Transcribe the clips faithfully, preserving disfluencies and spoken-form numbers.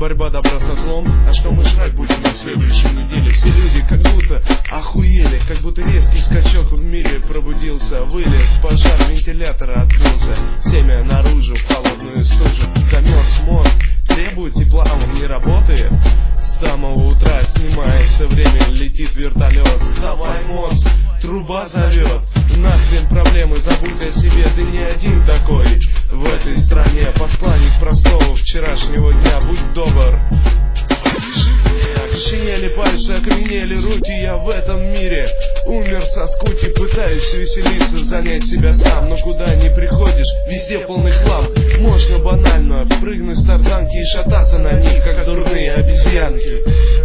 борьба добра со злом. А что мы жрать будем на следующей неделе? Все люди как будто охуели, как будто резкий скачок в мире пробудился. Вылет, пожар вентилятора открылся, семя наружу в холодную стужу. Замерз мозг, требует тепла, он не работает. С самого утра снимается время, летит вертолет. Вставай, мозг, труба зовет. Нахрен проблемы, забудь о себе, ты не один такой в этой стране. Посланник простого вчерашнего дня, будь добр. Окоченели пальцы, окаменели руки, я в этом мире умер со скуки, пытаюсь веселиться, занять себя сам. Но куда не приходишь, везде полный хлам. Можно банально прыгнуть с тарзанки и шататься на них, как дурные обезьянки.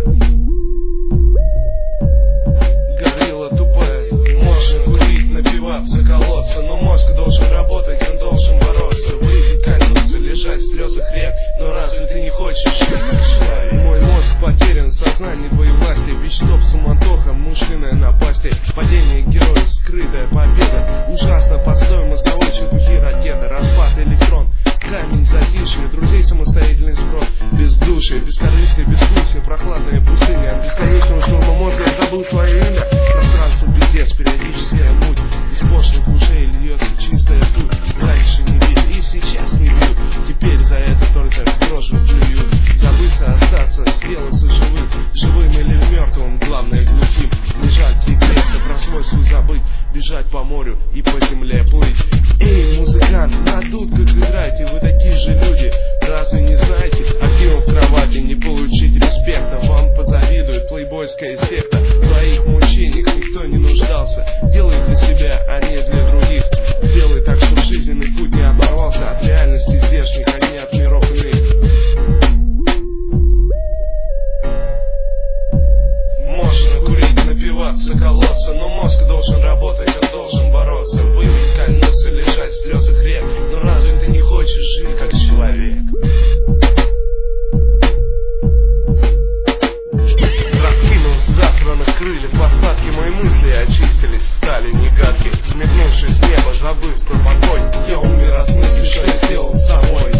Горилла тупая, можно курить, напиваться, колоться, но мозг должен работать, он должен бороться. Выйти, кольнуться, лежать в слезах рек, но разве ты не хочешь жить как человек? Мой мозг потерян, сознание твоей власти, пич-топ, суматоха, мышиная напасть, падение героя, скрытая победа. Ужасно, постой, мозговой чепухи, ракета, распад, электрон, камень, затишье, друзей самостоятельный сброд, бездушие, бескорыстие, безвкусие, прохладная пустыня. От бесконечного штурма мозга я забыл свое имя. Пространство пиздец, периодическая муть, из пошлых ушей льется чистая путь. Раньше не били и сейчас не бьют, теперь за это только дрожью плюют. Забыться, остаться, сделаться живым, живым или мертвым, главное глухим. Лежать и греться, про свойство забыть, бежать по морю и по земле плыть. Эй, музыкант, надут, как играете, вы такие же люди, разве не знаете? Активом в кровати не получить респекта, вам позавидует плейбойская секта. В твоих мучениях никто не нуждался, делай для себя, а не для других. Делай так, чтобы жизненный путь не оборвался от реальности здешних, а не от миров иных. Можно курить, напиваться, колоться, но мозг должен работать, он должен бороться. Выпить, кольнуться, лежать в слезах рек, но разве ты не хочешь жить как человек? Раскинув засранных крыльев, остатки моей мысли очистились, стали негадки. Смехнувшись с неба, забыв про покой, я умер от мысли, что я сделал с собой.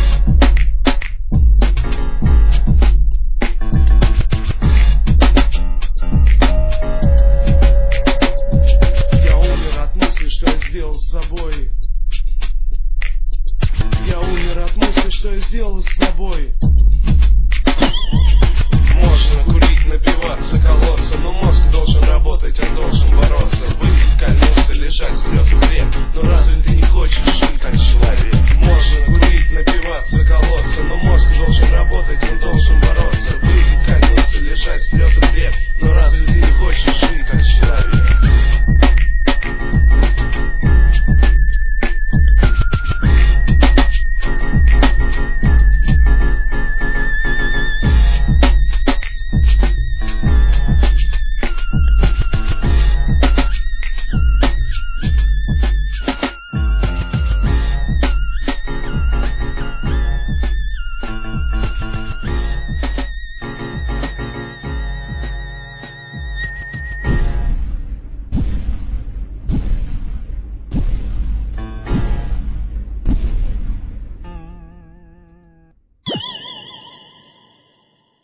Я умер от мысли, что я сделал с собой. Я умер от мысли, что я сделал с собой. Можно курить, напиваться, колоться, но мозг должен работать, он должен бороться. Выпить, кольнуться, лежать в